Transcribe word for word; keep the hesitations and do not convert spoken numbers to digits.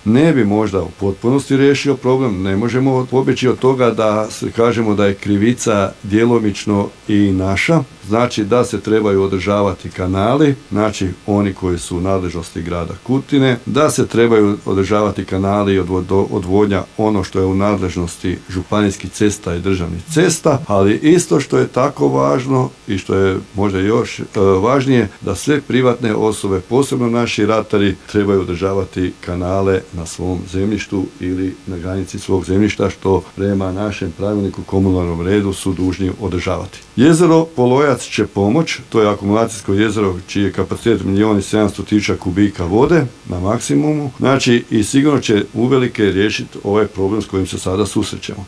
ne bi možda u potpunosti riješio problem. Ne možemo pobjeći od toga da kažemo da je krivica djelomično i naša. Znači da se trebaju održavati kanali, znači oni koji su u nadležnosti grada Kutine, da se trebaju održavati kanali i odvodnja ono što je u nadležnosti županijskih cesta i državnih cesta, ali isto što je tako važno i što je možda još e, važnije, da sve privatne osobe, posebno naši ratari, trebaju održavati kanale na svom zemljištu ili na granici svog zemljišta, što prema našem pravilniku komunalnom redu su dužni održavati. Jezero Polojac će pomoć, to je akumulacijsko jezero čiji je kapacitet milijun i sedamsto tisuća kubika vode na maksimumu, znači i sigurno će uvelike riješiti ovaj problem s kojim se sada susrećemo.